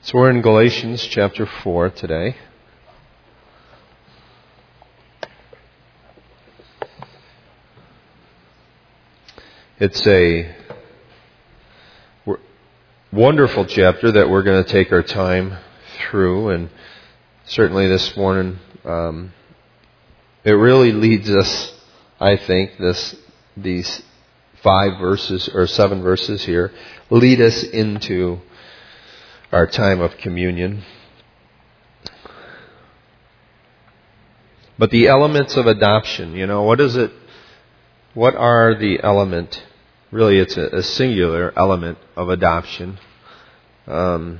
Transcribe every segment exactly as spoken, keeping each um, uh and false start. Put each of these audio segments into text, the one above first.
So we're in Galatians chapter four today. It's a wonderful chapter that we're going to take our time through, and certainly this morning um, it really leads us, I think, this these five verses or seven verses here lead us into our time of communion. But the elements of adoption, you know, what is it? What are the element? Really, it's a, a singular element of adoption. Um,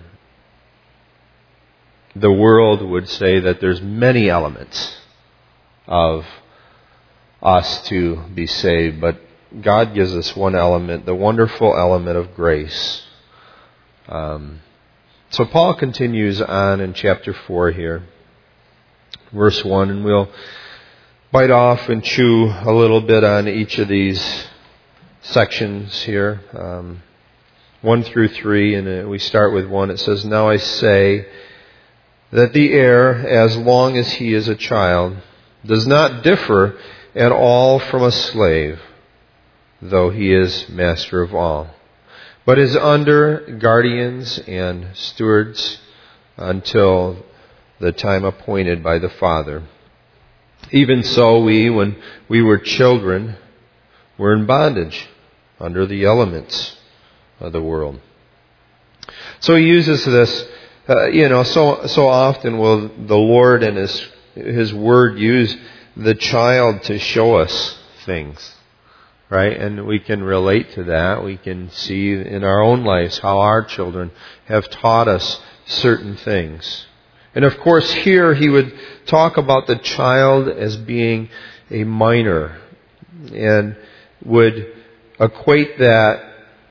the world would say that there's many elements of us to be saved, but God gives us one element, the wonderful element of grace. Um, so Paul continues on in chapter four here, verse one, and we'll bite off and chew a little bit on each of these sections here, um, one through three, and we start with one. It says, "Now I say that the heir, as long as he is a child, does not differ at all from a slave, though he is master of all, but is under guardians and stewards until the time appointed by the Father. Even so, we, when we were children, were in bondage under the elements of the world." So he uses this, uh, you know, so so often will the Lord and His His Word use the child to show us things, right? And we can relate to that. We can see in our own lives how our children have taught us certain things. And of course, here he would talk about the child as being a minor and would equate that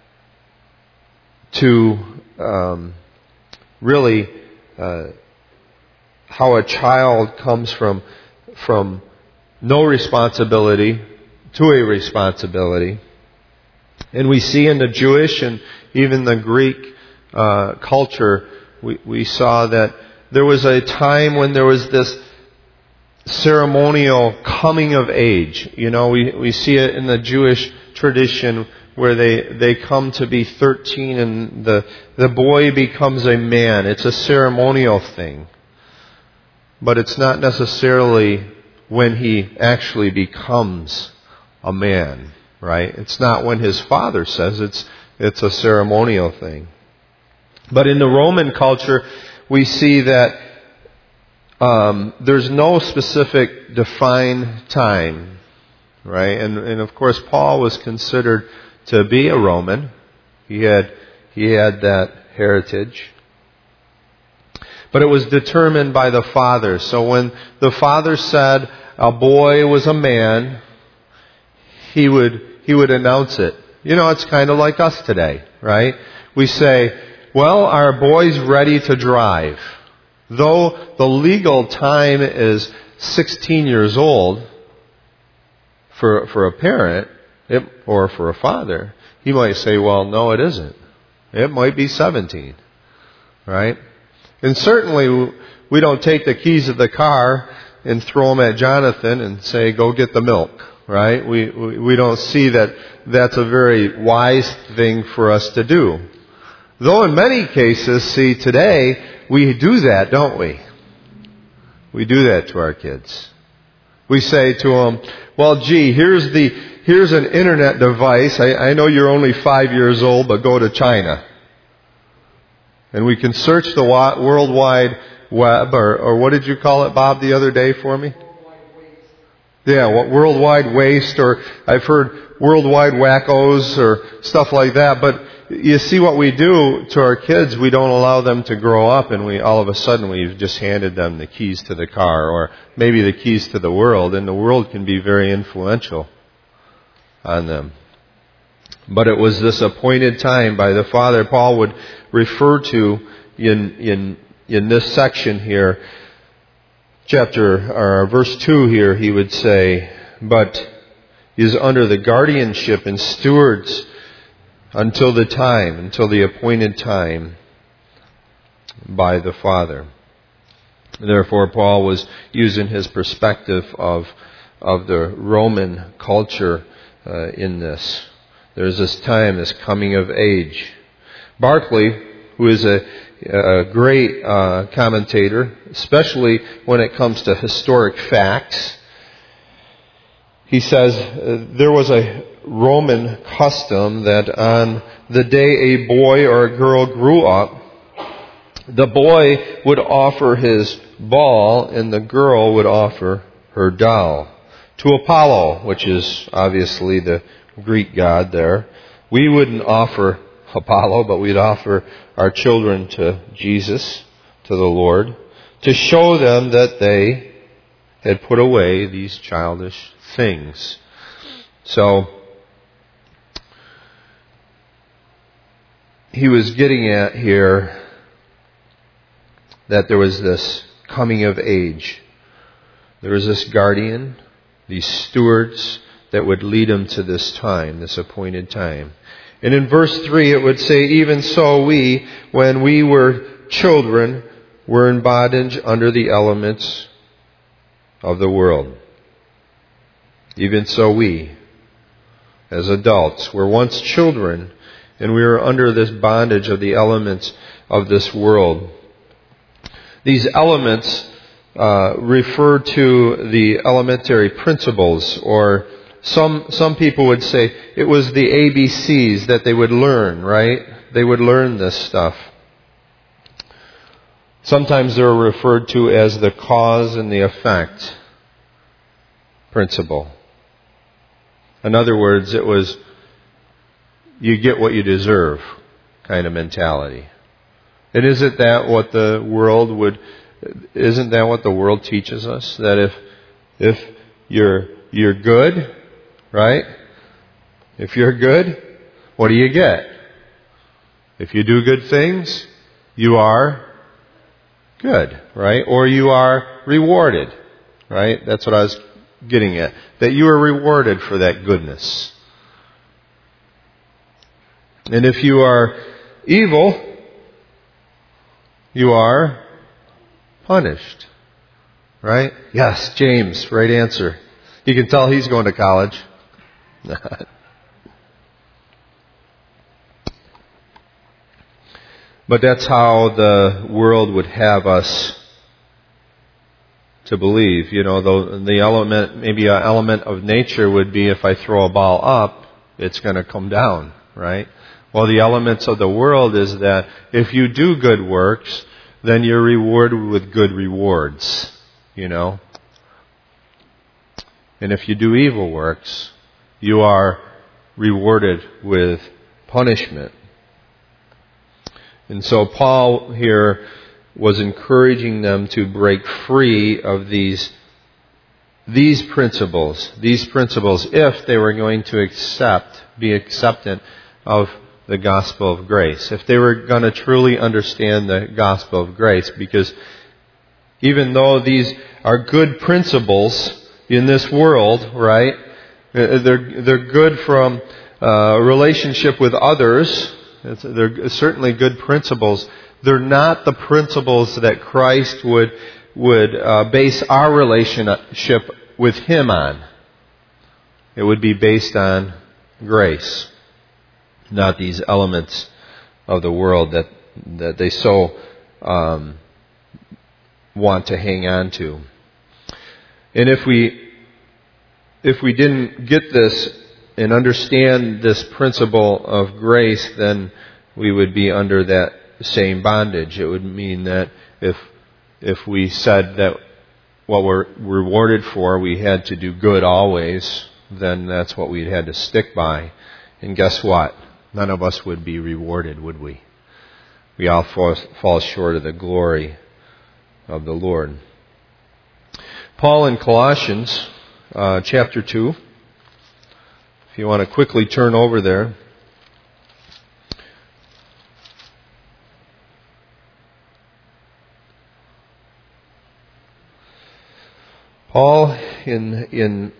to um, really uh, how a child comes from from no responsibility to a responsibility. And we see in the Jewish and even the Greek uh, culture, we, we saw that there was a time when there was this ceremonial coming of age. You know, we, we see it in the Jewish tradition where they, they come to be thirteen and the, the boy becomes a man. It's a ceremonial thing. But it's not necessarily when he actually becomes a man, right? It's not when his father says it's it's a ceremonial thing. But in the Roman culture, we see that um, there's no specific defined time, right? And and of course, Paul was considered to be a Roman. He had he had that heritage. But it was determined by the father. So when the father said a boy was a man, he would he would announce it. You know, it's kind of like us today, right? We say, well, our boy's ready to drive. Though the legal time is sixteen years old for for a parent it, or for a father, he might say, well, no, it isn't. It might be seventeen, right? And certainly we don't take the keys of the car and throw them at Jonathan and say, go get the milk, right? We, we we don't see that that's a very wise thing for us to do. Though in many cases, see, today, we do that, don't we? We do that to our kids. We say to them, well, gee, here's the here's an internet device. I, I know you're only five years old, but go to China. And we can search the World Wide Web, or, or what did you call it, Bob, the other day for me? Worldwide Waste. Yeah, what Worldwide Waste, or I've heard Worldwide Wackos, or stuff like that. But you see what we do to our kids, we don't allow them to grow up, and we all of a sudden we've just handed them the keys to the car, or maybe the keys to the world, and the world can be very influential on them. But it was this appointed time by the Father. Paul would refer to in in in this section here, chapter or verse two here, he would say, but is under the guardianship and stewards until the time, until the appointed time. by the Father. Therefore, Paul was using his perspective of of the Roman culture uh, in this. There's this time, this coming of age. Barclay, who is a, a great uh, commentator, especially when it comes to historic facts, he says uh, there was a Roman custom that on the day a boy or a girl grew up, the boy would offer his ball and the girl would offer her doll to Apollo, which is obviously the Greek god there. We wouldn't offer Apollo, but we'd offer our children to Jesus, to the Lord, to show them that they had put away these childish things. So, he was getting at here that there was this coming of age. There was this guardian, these stewards that would lead him to this time, this appointed time. And in verse three it would say, even so we, when we were children, were in bondage under the elements of the world. Even so we, as adults, were once children, and we were under this bondage of the elements of this world. These elements uh, refer to the elementary principles, or some some people would say it was the A B Cs that they would learn, right? They would learn this stuff. Sometimes they're referred to as the cause and the effect principle. In other words, it was you get what you deserve kind of mentality. And isn't that what the world would, isn't that what the world teaches us? That if, if you're, you're good, right? If you're good, what do you get? If you do good things, you are good, right? Or you are rewarded, right? That's what I was getting at. That you are rewarded for that goodness. And if you are evil, you are punished. Right? Yes, James, right answer. You can tell he's going to college. But that's how the world would have us to believe. You know, the, the element, maybe an element of nature would be if I throw a ball up, it's going to come down, right? Well, the elements of the world is that if you do good works, then you're rewarded with good rewards, you know. And if you do evil works, you are rewarded with punishment. And so Paul here was encouraging them to break free of these these principles, these principles, if they were going to accept, be acceptant of the gospel of grace. If they were going to truly understand the gospel of grace, because even though these are good principles in this world, right? They're they're good from uh, relationship with others. It's, they're certainly good principles. They're not the principles that Christ would would uh, base our relationship with Him on. It would be based on grace, not these elements of the world that that they so um, want to hang on to. And if we if we didn't get this and understand this principle of grace, then we would be under that same bondage. It would mean that if if we said that what we're rewarded for, we had to do good always, then that's what we'd had to stick by. And guess what? None of us would be rewarded, would we? We all fall, fall short of the glory of the Lord. Paul in Colossians uh, chapter two, if you want to quickly turn over there. Paul in in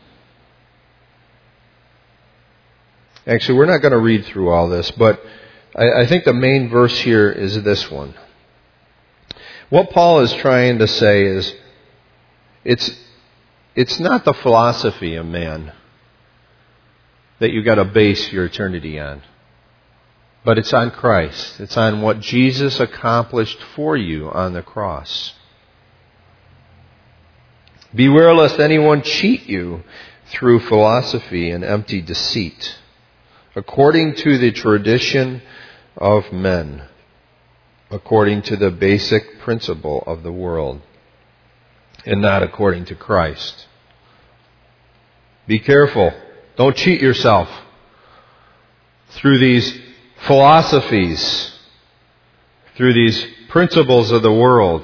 Actually, we're not going to read through all this, but I, I think the main verse here is this one. What Paul is trying to say is, it's it's not the philosophy of man that you got to base your eternity on, but it's on Christ. It's on what Jesus accomplished for you on the cross. Beware lest anyone cheat you through philosophy and empty deceit, according to the tradition of men, according to the basic principle of the world, and not according to Christ. Be careful. Don't cheat yourself through these philosophies, through these principles of the world.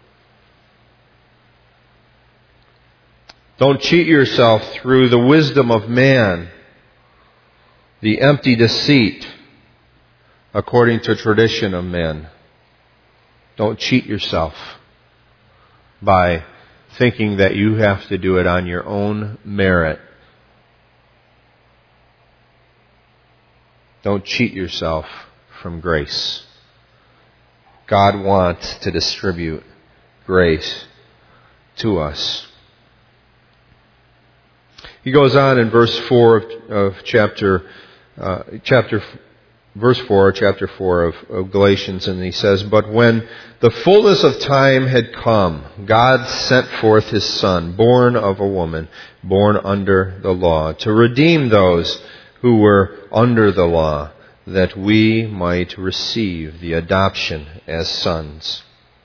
Don't cheat yourself through the wisdom of man, the empty deceit according to tradition of men. Don't cheat yourself by thinking that you have to do it on your own merit. Don't cheat yourself from grace. God wants to distribute grace to us. He goes on in verse four of, of chapter, uh, chapter, verse four, chapter four of, of Galatians, and he says, "But when the fullness of time had come, God sent forth His Son, born of a woman, born under the law, to redeem those who were under the law, that we might receive the adoption as sons."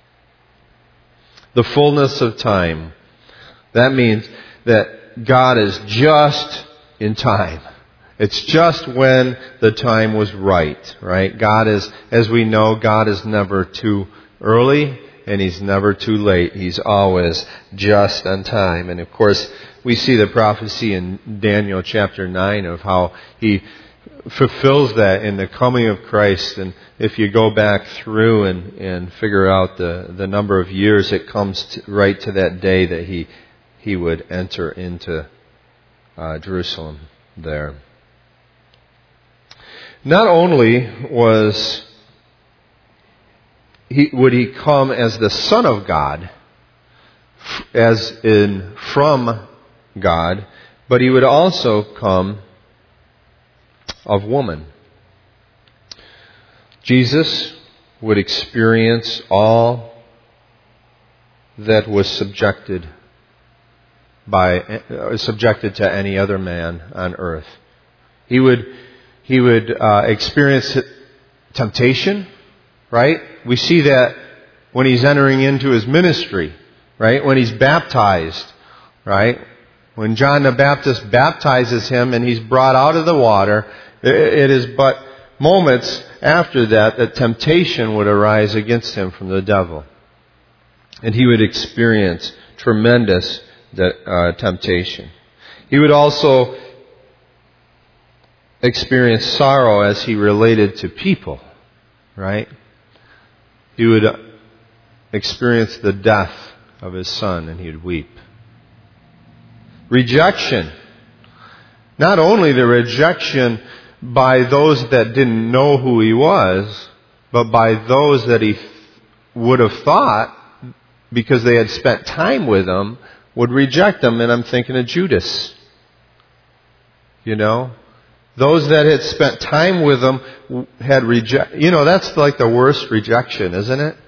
The fullness of time. That means that God is just in time. It's just when the time was right, right? God is, as we know, God is never too early and He's never too late. He's always just on time. And of course, we see the prophecy in Daniel chapter nine of how He fulfills that in the coming of Christ. And if you go back through and, and figure out the, the number of years, it comes to, right to that day that He He would enter into uh, Jerusalem there. Not only was he, would He come as the Son of God, as in from God, but He would also come of woman. Jesus would experience all that was subjected by uh, subjected to any other man on earth. He would he would uh, experience temptation, right? We see that when He's entering into His ministry, right? When He's baptized, right? When John the Baptist baptizes Him and He's brought out of the water, it is but moments after that that temptation would arise against Him from the devil. And He would experience tremendous uh, temptation. He would also experience sorrow as He related to people, right? He would experience the death of His Son and He would weep. Rejection. Not only the rejection by those that didn't know who He was, but by those that He th- would have thought, because they had spent time with Him, would reject Him. And I'm thinking of Judas. You know? Those that had spent time with Him had rejected. You know, that's like the worst rejection, isn't it?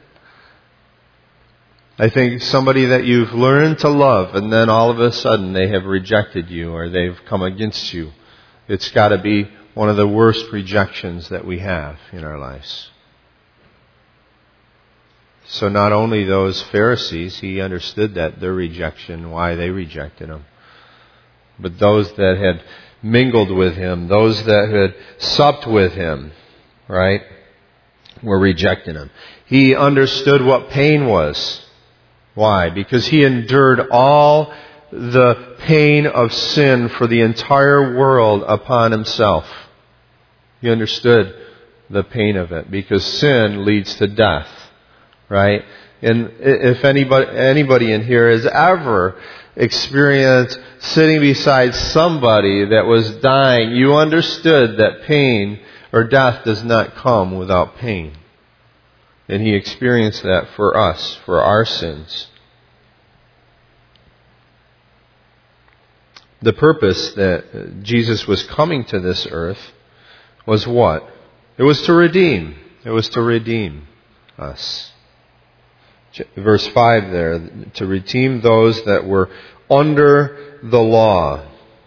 I think somebody that you've learned to love and then all of a sudden they have rejected you or they've come against you. It's got to be one of the worst rejections that we have in our lives. So not only those Pharisees, He understood that their rejection, why they rejected Him, but those that had mingled with Him, those that had supped with Him, right, were rejecting Him. He understood what pain was. Why? Because He endured all the pain of sin for the entire world upon Himself. He understood the pain of it because sin leads to death, right? And if anybody anybody in here has ever experienced sitting beside somebody that was dying, you understood that pain or death does not come without pain. And He experienced that for us, for our sins. The purpose that Jesus was coming to this earth was what? It was to redeem. It was to redeem us. Verse five there, to redeem those that were under the law.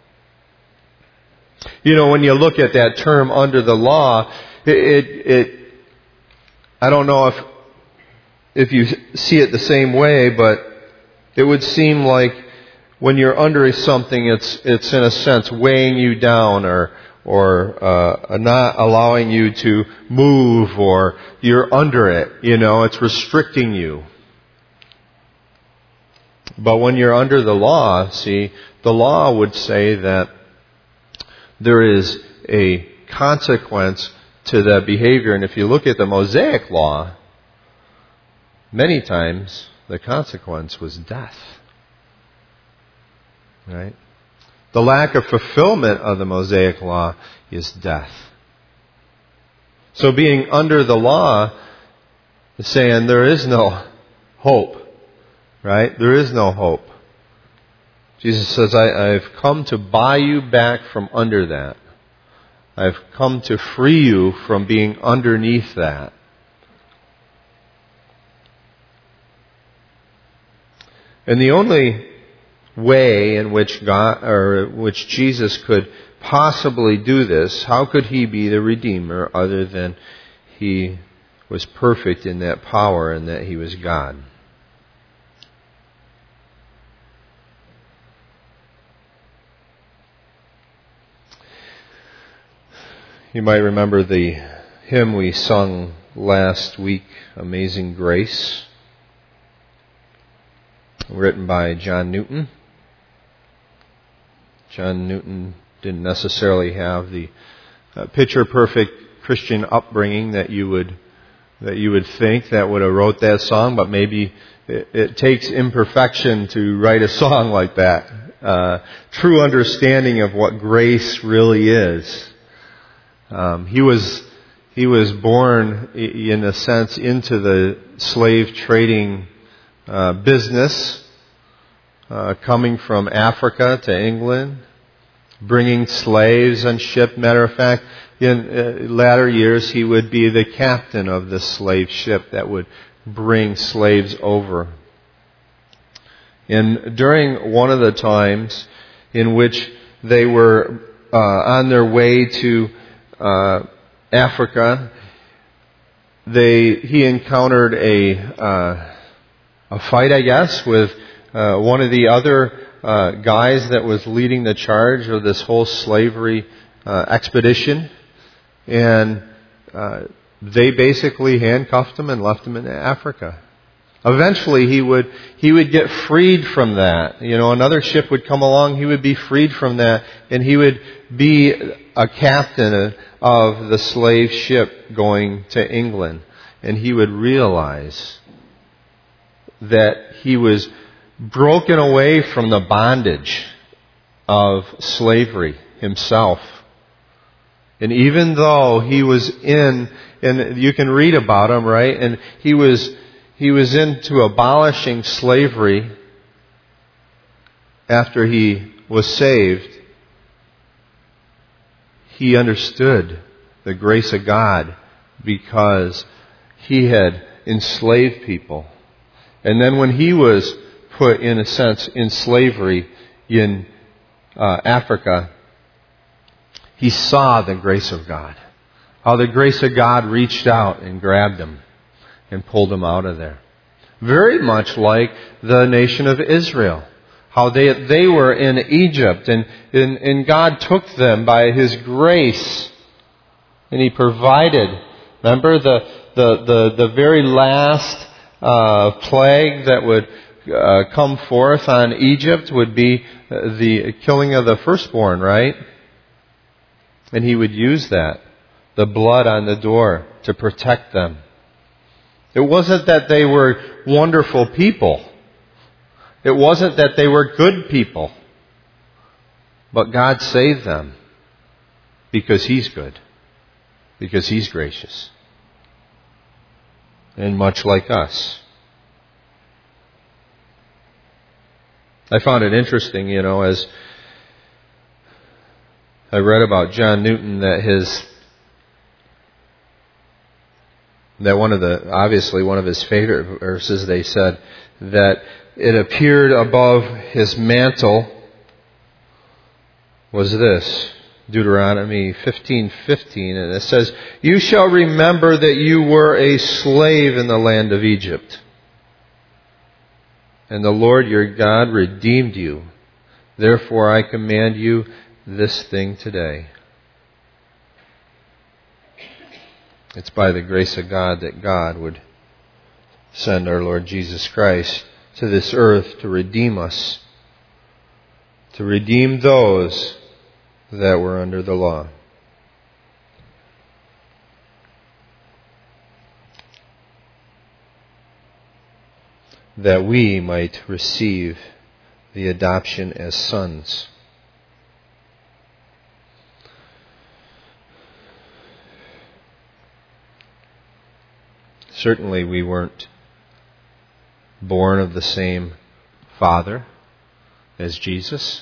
You know, when you look at that term, under the law, it, it, it I don't know if if you see it the same way, but it would seem like when you're under something, it's it's in a sense weighing you down, or or uh, not allowing you to move, or you're under it. You know, it's restricting you. But when you're under the law, see, the law would say that there is a consequence to that behavior. And if you look at the Mosaic law, many times the consequence was death. Right? The lack of fulfillment of the Mosaic law is death. So being under the law is saying there is no hope. Right? There is no hope. Jesus says, I, I've come to buy you back from under that. I've come to free you from being underneath that. And the only way in which God, or which Jesus could possibly do this, how could He be the Redeemer other than He was perfect in that power and that He was God? You might remember the hymn we sung last week, Amazing Grace, written by John Newton. John Newton didn't necessarily have the uh, picture-perfect Christian upbringing that you would that you would think that would have wrote that song, but maybe it, it takes imperfection to write a song like that. Uh, true understanding of what grace really is. Um, he was he was born, in a sense, into the slave trading uh, business, uh, coming from Africa to England, bringing slaves on ship. Matter of fact, in uh, latter years, he would be the captain of the slave ship that would bring slaves over. And during one of the times in which they were uh, on their way to Uh, Africa, they he encountered a uh, a fight, I guess, with uh, one of the other uh, guys that was leading the charge of this whole slavery uh, expedition, and uh, they basically handcuffed him and left him in Africa. Eventually, he would he would get freed from that. You know, another ship would come along. He would be freed from that, and he would be a captain of the slave ship going to England. And he would realize that he was broken away from the bondage of slavery himself. And even though he was in, and you can read about him, right? And he was he was into abolishing slavery after he was saved. He understood the grace of God because he had enslaved people. And then when he was put, in a sense, in slavery in uh, Africa, he saw the grace of God. How the grace of God reached out and grabbed him and pulled him out of there. Very much like the nation of Israel. How they they were in Egypt, and, and, and God took them by His grace, and He provided. Remember the the the, the very last uh, plague that would uh, come forth on Egypt would be the killing of the firstborn, right? And He would use that, the blood on the door, to protect them. It wasn't that they were wonderful people. It wasn't that they were good people, but God saved them because He's good. because He's gracious. And much like us. I found it interesting, you know, as I read about John Newton, that his that one of the obviously one of his favorite verses, they said that it appeared above his mantle was this, Deuteronomy fifteen fifteen, and it says, "You shall remember that you were a slave in the land of Egypt, and the Lord your God redeemed you. Therefore I command you this thing today." It's by the grace of God that God would send our Lord Jesus Christ to this earth to redeem us, to redeem those that were under the law. That we might receive the adoption as sons. Certainly we weren't born of the same Father as Jesus.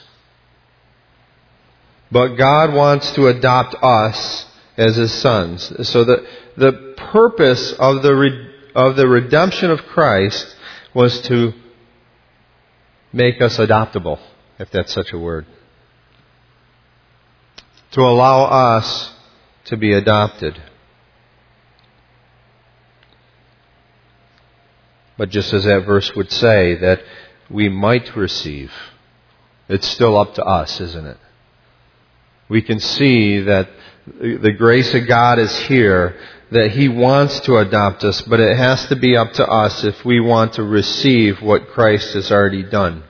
But God wants to adopt us as His sons. So the, the purpose of the, re, of the redemption of Christ was to make us adoptable, if that's such a word. To allow us to be adopted. But just as that verse would say, that we might receive, it's still up to us, isn't it? We can see that the grace of God is here, that He wants to adopt us, but it has to be up to us if we want to receive what Christ has already done.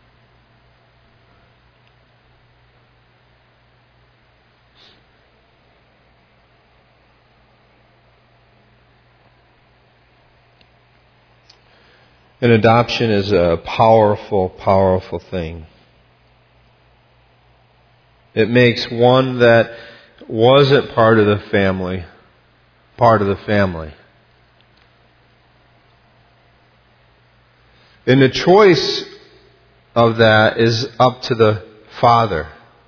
And adoption is a powerful, powerful thing. It makes one that wasn't part of the family, part of the family. And the choice of that is up to the Father.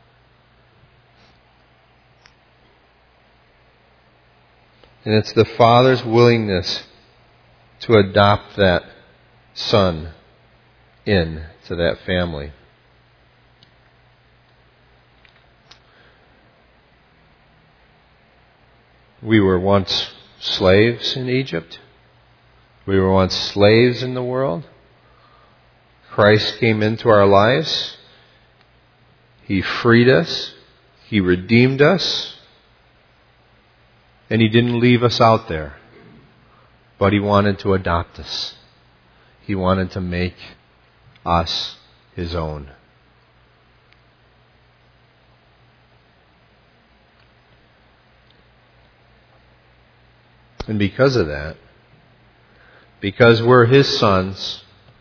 And it's the Father's willingness to adopt that son in to that family. We were once slaves in Egypt. We were once slaves in the world. Christ came into our lives. He freed us. He redeemed us. And He didn't leave us out there. But He wanted to adopt us. He wanted to make us His own. And because of that, because we're His sons,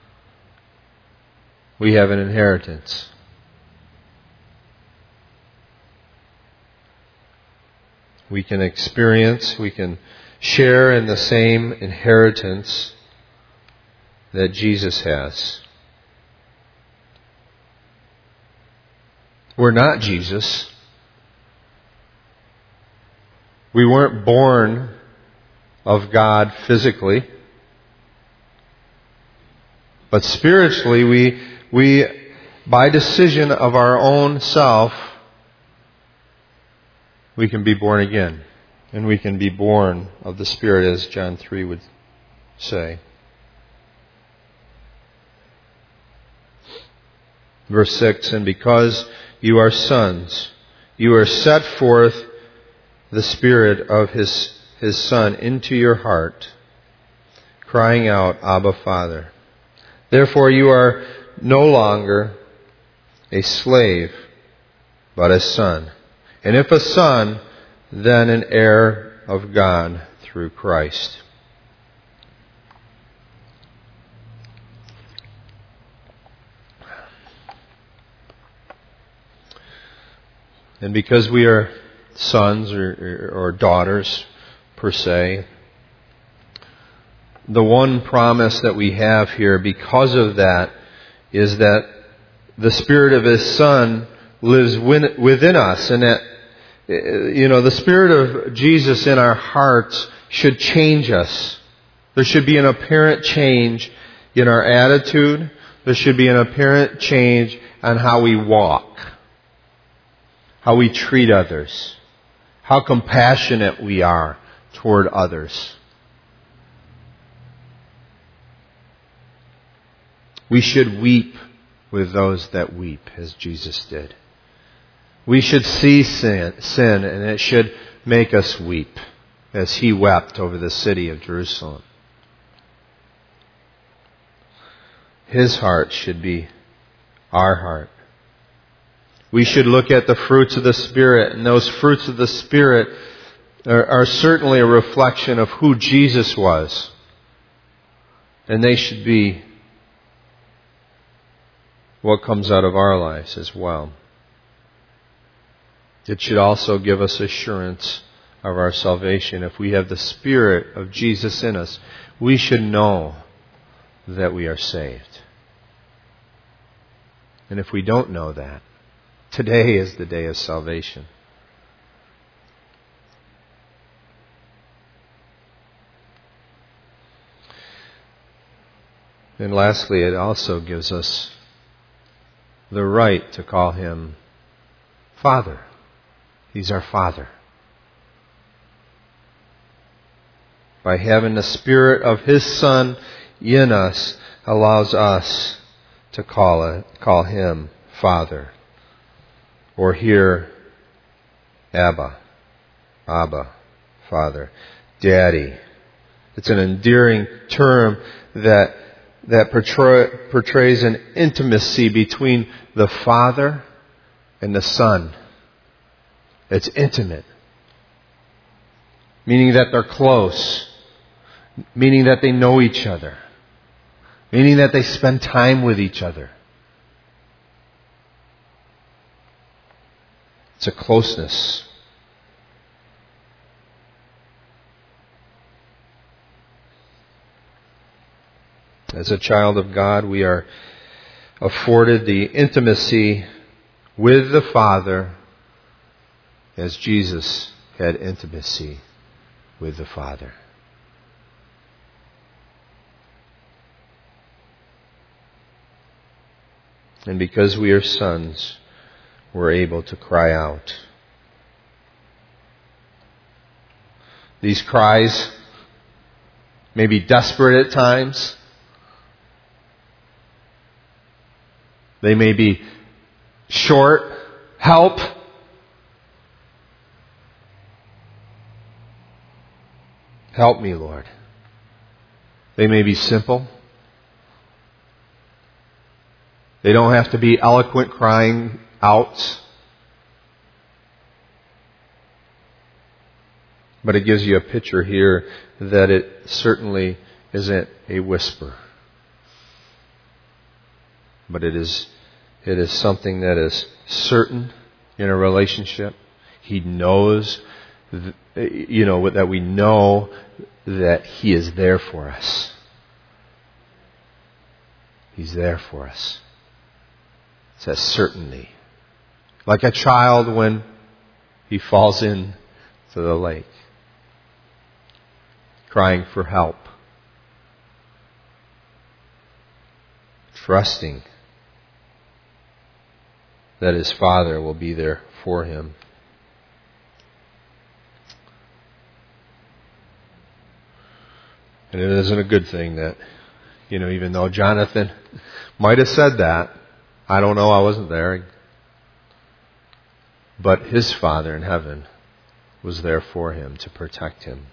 we have an inheritance. We can experience, we can share in the same inheritance that Jesus has. We're not Jesus. We weren't born of God physically. But spiritually, we, we, by decision of our own self, we can be born again. And we can be born of the Spirit, as John three would say. Verse six, "And because you are sons, you are set forth the Spirit of His, His Son into your heart, crying out, Abba, Father. Therefore you are no longer a slave, but a son. And if a son, then an heir of God through Christ." And because we are sons or, or daughters per se. The one promise that we have here because of that is that the Spirit of His Son lives within us, and that, you know, the Spirit of Jesus in our hearts should change us. There should be an apparent change in our attitude. There should be an apparent change on how we walk, how we treat others, how compassionate we are toward others. We should weep with those that weep, as Jesus did. We should see sin, sin, and it should make us weep, as He wept over the city of Jerusalem. His heart should be our heart. We should look at the fruits of the Spirit, and those fruits of the Spirit are, are certainly a reflection of who Jesus was. And they should be what comes out of our lives as well. It should also give us assurance of our salvation. If we have the Spirit of Jesus in us, we should know that we are saved. And if we don't know that, today is the day of salvation. And lastly, it also gives us the right to call Him Father. He's our Father. By having the Spirit of His Son in us allows us to call it, call Him Father. Or here, Abba, Abba, Father, Daddy. It's an endearing term that that portray, portrays an intimacy between the Father and the Son. It's intimate. Meaning that they're close. Meaning that they know each other. Meaning that they spend time with each other. It's a closeness. As a child of God, we are afforded the intimacy with the Father as Jesus had intimacy with the Father. And because we are sons, we're able to cry out. These cries may be desperate at times. They may be short, help. Help me, Lord. They may be simple. They don't have to be eloquent crying out. But it gives you a picture here that it certainly isn't a whisper. But it is it is something that is certain in a relationship. He knows, you know, that we know that He is there for us. He's there for us. It's that certainty. Like a child when he falls into the lake, crying for help. Trusting that his Father will be there for him. And it isn't a good thing that, you know, even though Jonathan might have said that, I don't know, I wasn't there, but his Father in heaven was there for him to protect him.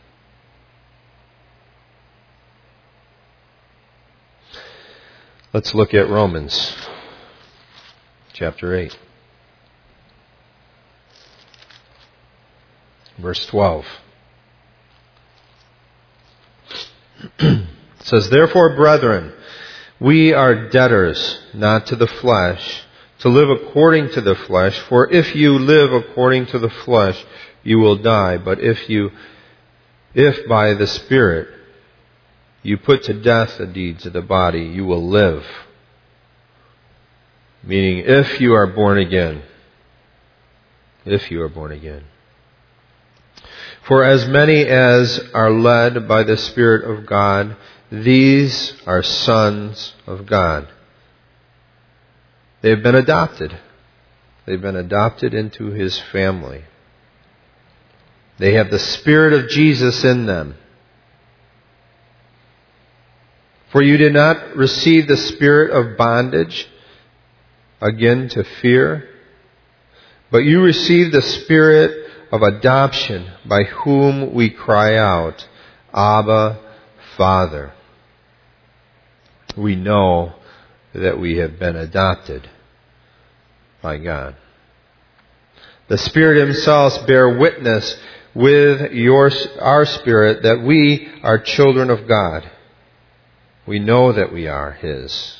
Let's look at Romans chapter eight. Verse twelve. It says, "Therefore, brethren, we are debtors, not to the flesh, to live according to the flesh. For if you live according to the flesh, you will die. But if you, if by the Spirit you put to death the deeds of the body, you will live. Meaning, if you are born again. If you are born again. For as many as are led by the Spirit of God, these are sons of God. They have been adopted. They've been adopted into His family. They have the Spirit of Jesus in them. For you did not receive the spirit of bondage, again to fear, but you received the Spirit of adoption, by whom we cry out, Abba, Father. We know that we have been adopted by God. The Spirit Himself bear witness with your, our spirit that we are children of God. We know that we are His.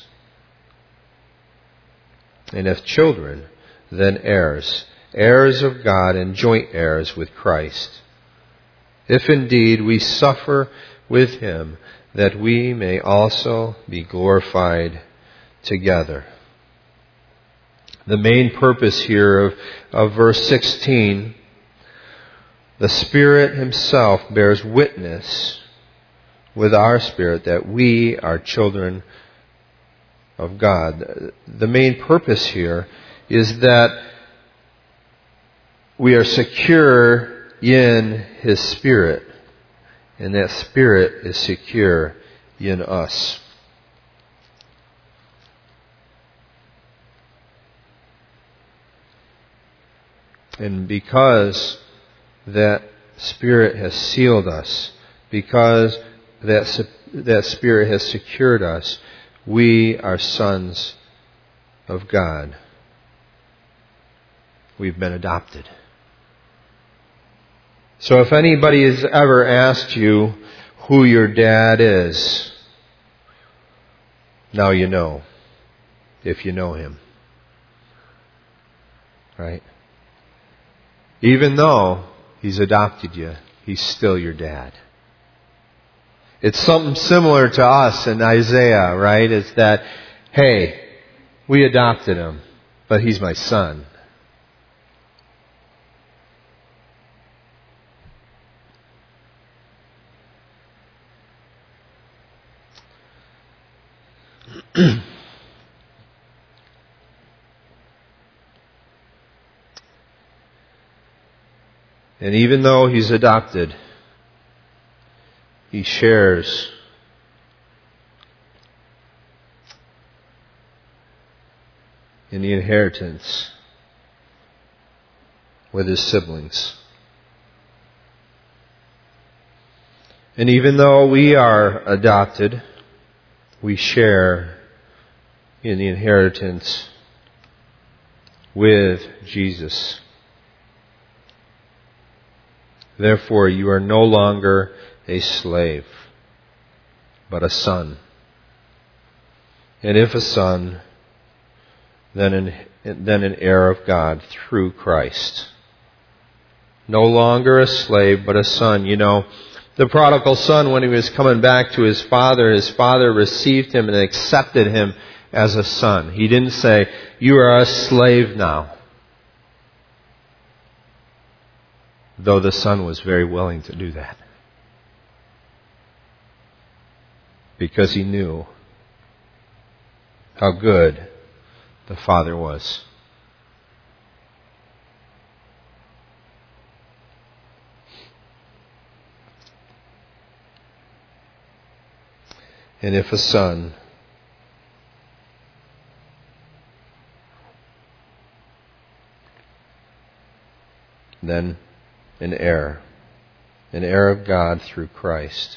And if children, then heirs, heirs of God and joint heirs with Christ. If indeed we suffer with Him, that we may also be glorified together. The main purpose here of, of verse sixteen, the Spirit Himself bears witness with our spirit that we are children of God. The main purpose here is that we are secure in His Spirit, and that Spirit is secure in us. And because that Spirit has sealed us, because that, that Spirit has secured us, we are sons of God. We've been adopted. So if anybody has ever asked you who your dad is, now you know, if you know him. Right? Even though he's adopted you, he's still your dad. It's something similar to us in Isaiah, right? It's that, hey, we adopted him, but he's my son. And even though he's adopted, he shares in the inheritance with his siblings. And even though we are adopted, we share in the inheritance with Jesus. Therefore, you are no longer a slave, but a son. And if a son, then an, then an heir of God through Christ. No longer a slave, but a son. You know, the prodigal son, when he was coming back to his father, his father received him and accepted him as a son. He didn't say, you are a slave now. Though the son was very willing to do that. Because he knew how good the Father was. And if a son, then an heir, an heir of God through Christ.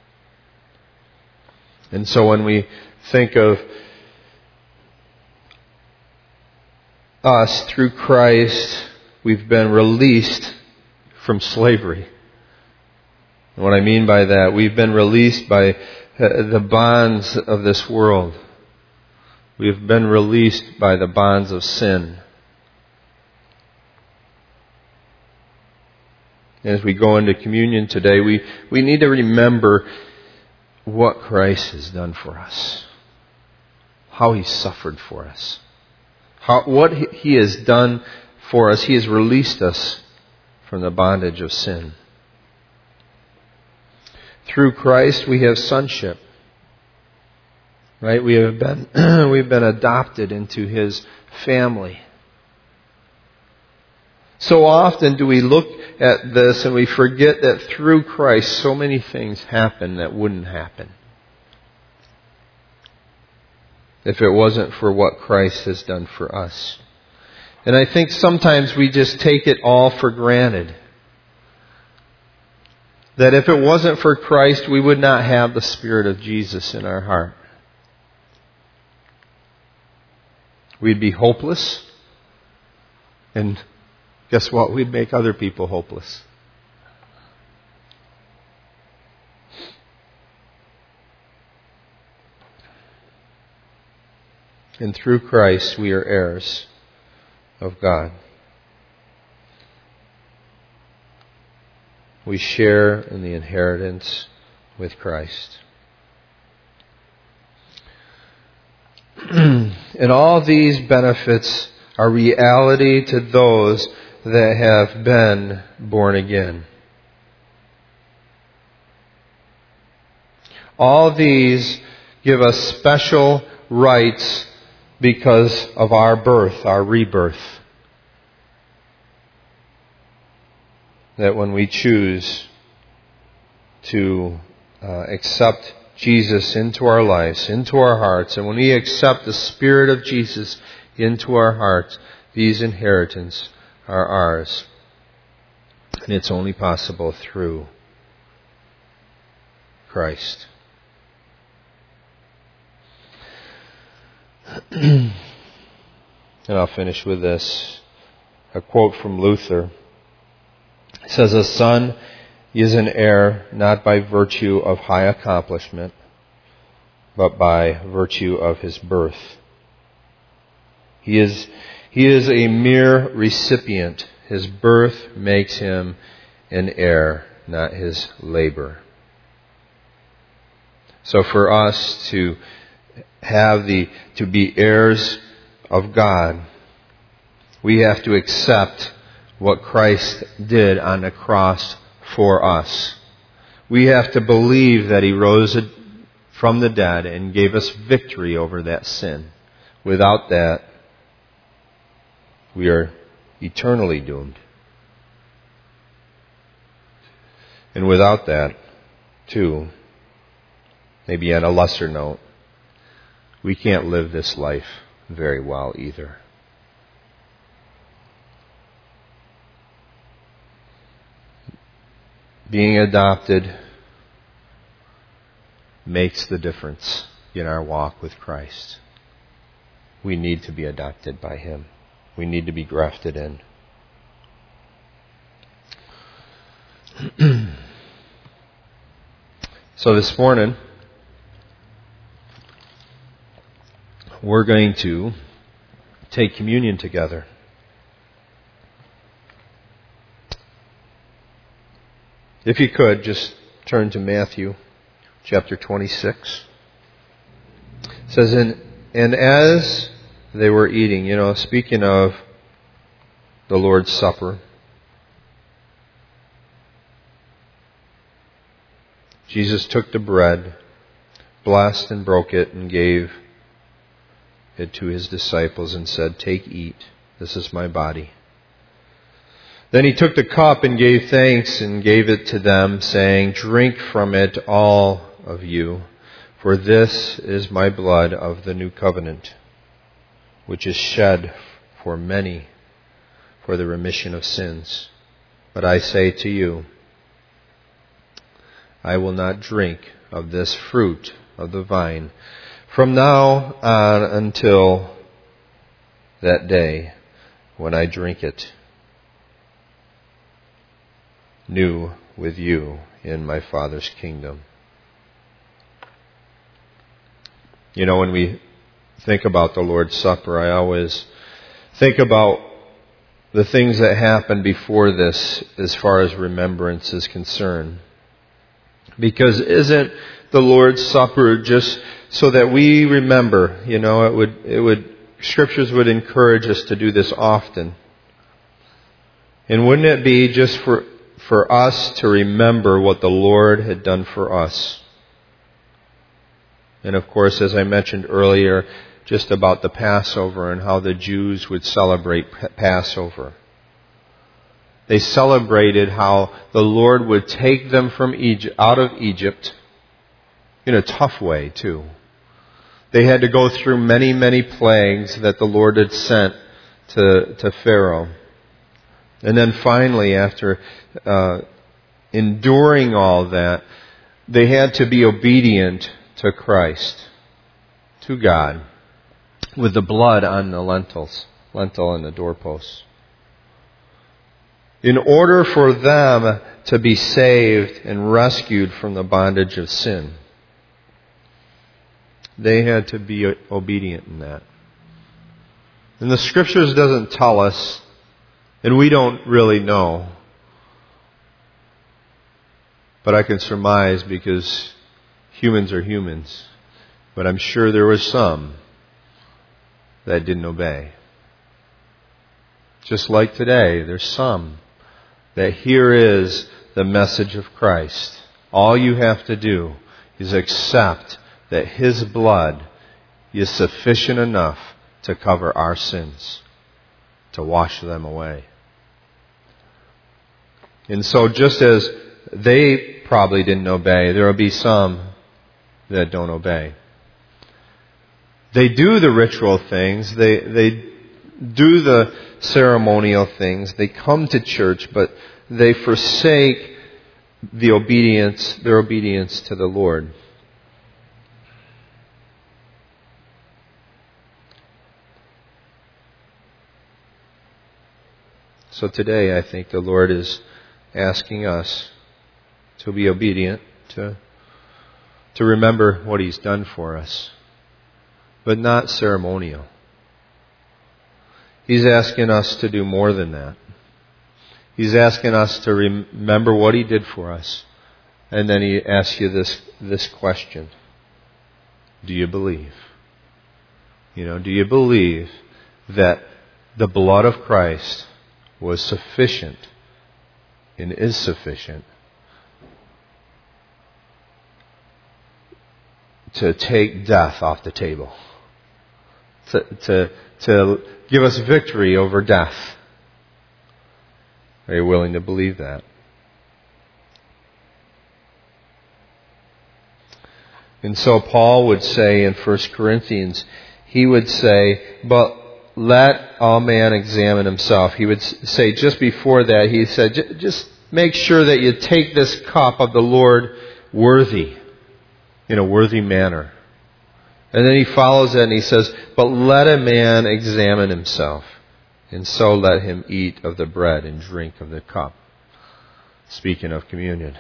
And so when we think of us through Christ, we've been released from slavery. And what I mean by that, we've been released by the bonds of this world. We've been released by the bonds of sin. as we go into communion today, we, we need to remember what Christ has done for us. How He suffered for us. How, what He has done for us. He has released us from the bondage of sin. Through Christ we have sonship. Right? We have been we've been adopted into His family. So often do we look at this and we forget that through Christ so many things happen that wouldn't happen if it wasn't for what Christ has done for us. And I think sometimes we just take it all for granted. That if it wasn't for Christ, we would not have the Spirit of Jesus in our heart. We'd be hopeless. And guess what? We'd make other people hopeless. And through Christ, we are heirs of God. We share in the inheritance with Christ. And all these benefits are reality to those that have been born again. All these give us special rights because of our birth, our rebirth. That when we choose to uh, accept Jesus into our lives, into our hearts, and when we accept the Spirit of Jesus into our hearts, these inheritance are ours. And it's only possible through Christ. And I'll finish with this. A quote from Luther. It says, "A son is an heir not by virtue of high accomplishment, but by virtue of his birth. He is, he is a mere recipient. His birth makes him an heir, not his labor." So for us to have the, to be heirs of God, we have to accept what Christ did on the cross for us. We have to believe that He rose from the dead and gave us victory over that sin. Without that, we are eternally doomed. And without that, too, maybe on a lesser note, we can't live this life very well either. Being adopted makes the difference in our walk with Christ. We need to be adopted by Him. We need to be grafted in. So this morning, we're going to take communion together. If you could, just turn to Matthew chapter twenty-six. It says, and, and as they were eating, you know, speaking of the Lord's Supper, Jesus took the bread, blessed and broke it, and gave it to His disciples and said, "Take, eat. This is my body." Then He took the cup and gave thanks and gave it to them, saying, "Drink from it, all of you, for this is my blood of the new covenant, which is shed for many for the remission of sins. But I say to you, I will not drink of this fruit of the vine from now on until that day when I drink it new with you in my Father's kingdom." You know, when we think about the Lord's Supper, I always think about the things that happened before this as far as remembrance is concerned. Because isn't the Lord's Supper just so that we remember? You know, it would, it would, Scriptures would encourage us to do this often. And wouldn't it be just for, for us to remember what the Lord had done for us? And of course, as I mentioned earlier, just about the Passover and how the Jews would celebrate Passover. They celebrated how the Lord would take them from Egypt, out of Egypt, in a tough way too. They had to go through many, many plagues that the Lord had sent to, to Pharaoh. And then finally, after uh, enduring all that, they had to be obedient to Christ, to God, with the blood on the lentils, lentil and the doorposts. In order for them to be saved and rescued from the bondage of sin, they had to be obedient in that. And the Scriptures doesn't tell us, and we don't really know. But I can surmise because humans are humans. But I'm sure there was some that didn't obey. Just like today, there's some that here is the message of Christ. All you have to do is accept that His blood is sufficient enough to cover our sins, to wash them away. And so just as they probably didn't obey, there will be some that don't obey. They do the ritual things, they they do the ceremonial things, they come to church, but they forsake the obedience, their obedience to the Lord. So today I think the Lord is asking us to be obedient, to, to remember what He's done for us, but not ceremonial. He's asking us to do more than that. He's asking us to remember what He did for us. And then He asks you this, this question. Do you believe? You know, do you believe that the blood of Christ was sufficient and is sufficient to take death off the table? To, to, to give us victory over death. Are you willing to believe that? And so Paul would say in First Corinthians, he would say, but let all man examine himself. He would say just before that, he said, just make sure that you take this cup of the Lord worthy, in a worthy manner. And then he follows it and he says, but let a man examine himself, and so let him eat of the bread and drink of the cup. Speaking of communion.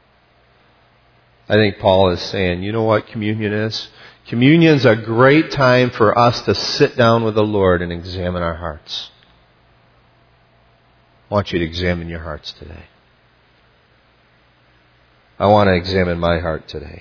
I think Paul is saying, you know what communion is? Communion's a great time for us to sit down with the Lord and examine our hearts. I want you to examine your hearts today. I want to examine my heart today.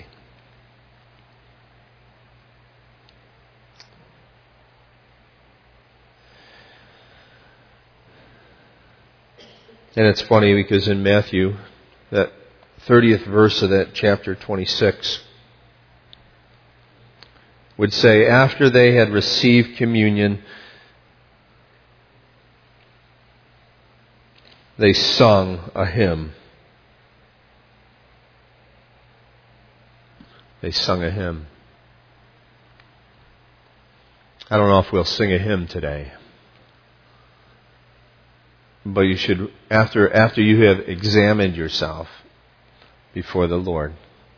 And it's funny because in Matthew, that thirtieth verse of that chapter twenty-six would say, after they had received communion, they sung a hymn. They sung a hymn. I don't know if we'll sing a hymn today. But you should, after after you have examined yourself before the Lord,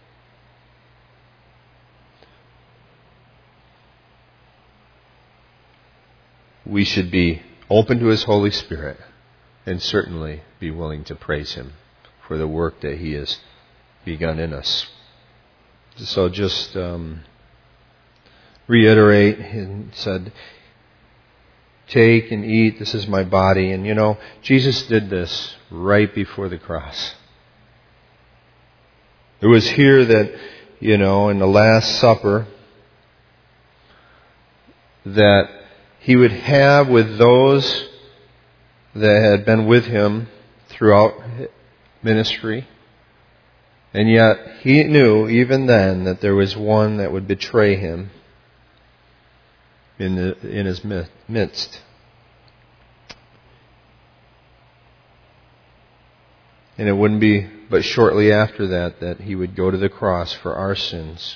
we should be open to His Holy Spirit and certainly be willing to praise Him for the work that He has begun in us. So just um, reiterate and said, take and eat, this is my body. And you know, Jesus did this right before the cross. It was here that, you know, in the Last Supper, that He would have with those that had been with Him throughout ministry. And yet, He knew even then that there was one that would betray Him in the, in His midst. And it wouldn't be but shortly after that that He would go to the cross for our sins.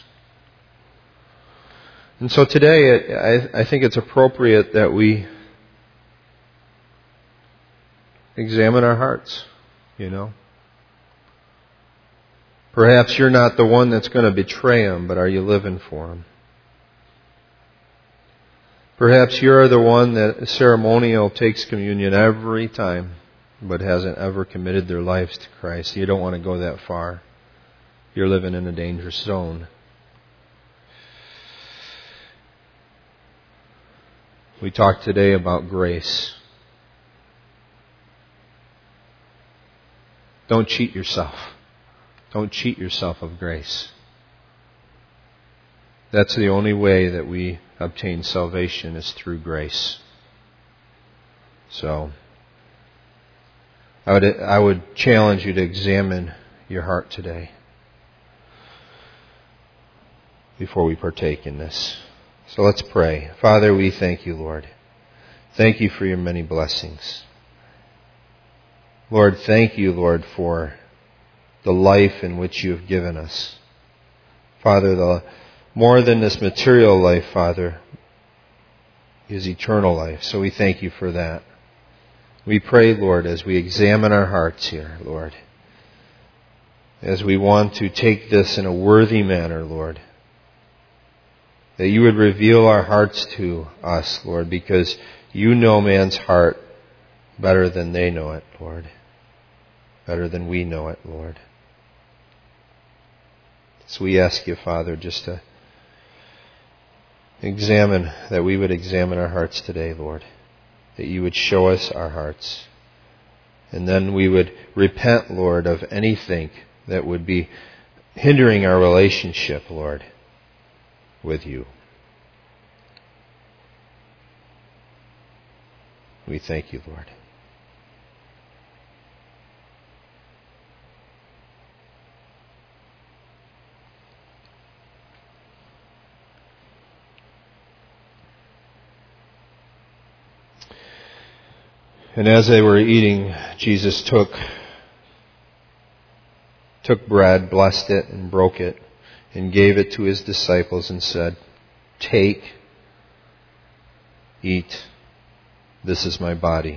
And so today, I, I think it's appropriate that we examine our hearts, you know. Perhaps you're not the one that's going to betray Him, but are you living for Him? Perhaps you're the one that ceremonial takes communion every time, but hasn't ever committed their lives to Christ. You don't want to go that far. You're living in a dangerous zone. We talked today about grace. Don't cheat yourself. Don't cheat yourself of grace. That's the only way that we obtain salvation is through grace. So, I would I would challenge you to examine your heart today before we partake in this. So let's pray. Father, we thank you, Lord. Thank you for your many blessings. Lord, thank you, Lord, for the life in which you have given us. Father, the more than this material life, Father, is eternal life. So we thank you for that. We pray, Lord, as we examine our hearts here, Lord, as we want to take this in a worthy manner, Lord, that you would reveal our hearts to us, Lord, because you know man's heart better than they know it, Lord, better than we know it, Lord. So we ask you, Father, just to examine, that we would examine our hearts today, Lord. That you would show us our hearts. And then we would repent, Lord, of anything that would be hindering our relationship, Lord, with you. We thank you, Lord. And as they were eating, Jesus took took bread, blessed it, and broke it, and gave it to His disciples and said, "Take, eat, this is my body."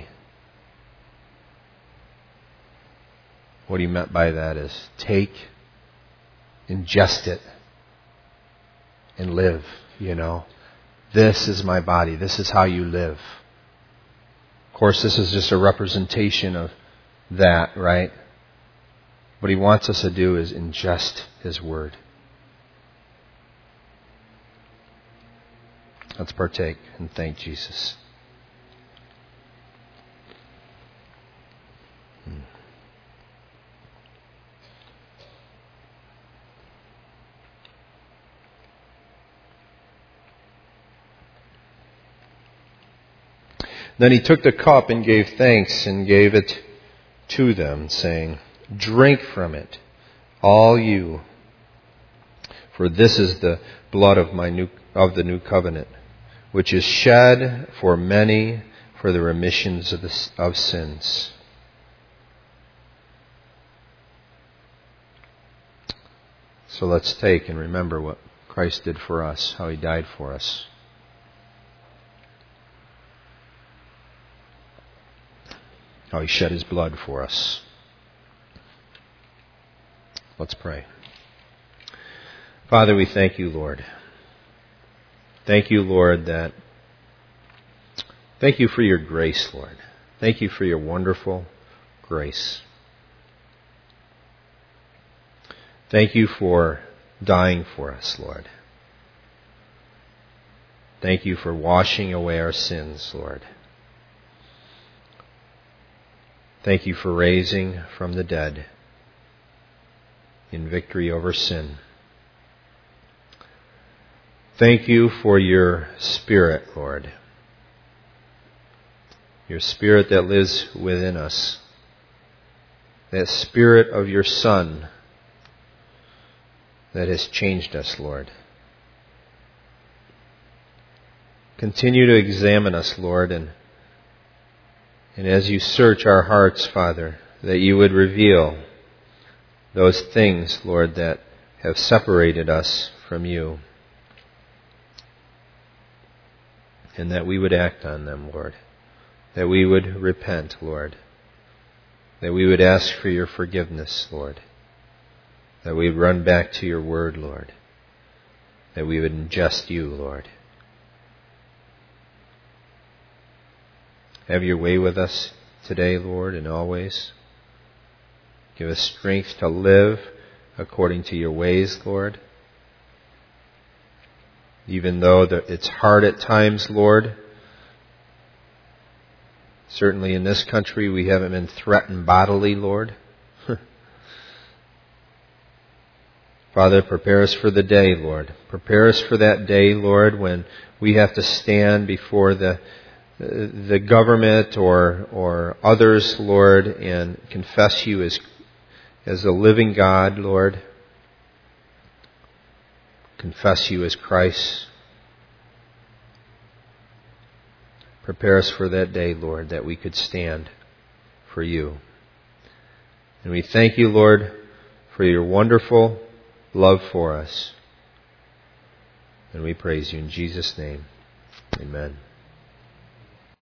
What He meant by that is take, ingest it, and live, you know. This is my body. This is how you live. Of course, this is just a representation of that, right? What He wants us to do is ingest His Word. Let's partake and thank Jesus. Hmm. Then He took the cup and gave thanks and gave it to them, saying, "Drink from it, all you, for this is the blood of my new of the new covenant, which is shed for many for the remissions of the, of sins." So let's take and remember what Christ did for us, how He died for us. How He shed His blood for us. Let's pray. Father, we thank you, Lord. Thank you, Lord, that... Thank you for your grace, Lord. Thank you for your wonderful grace. Thank you for dying for us, Lord. Thank you for washing away our sins, Lord. Thank you for raising from the dead in victory over sin. Thank you for your Spirit, Lord. Your Spirit that lives within us. That Spirit of your Son that has changed us, Lord. Continue to examine us, Lord, and, and as you search our hearts, Father, that you would reveal those things, Lord, that have separated us from you. And that we would act on them, Lord. That we would repent, Lord. That we would ask for your forgiveness, Lord. That we would run back to your word, Lord. That we would ingest you, Lord. Have your way with us today, Lord, and always. Give us strength to live according to your ways, Lord. Even though it's hard at times, Lord. Certainly in this country we haven't been threatened bodily, Lord. Father, prepare us for the day, Lord. Prepare us for that day, Lord, when we have to stand before the the government or or others, Lord, and confess you as as the living God, Lord. Confess you as Christ. Prepare us for that day, Lord, that we could stand for you. And we thank you, Lord, for your wonderful love for us. And we praise you in Jesus' name. Amen.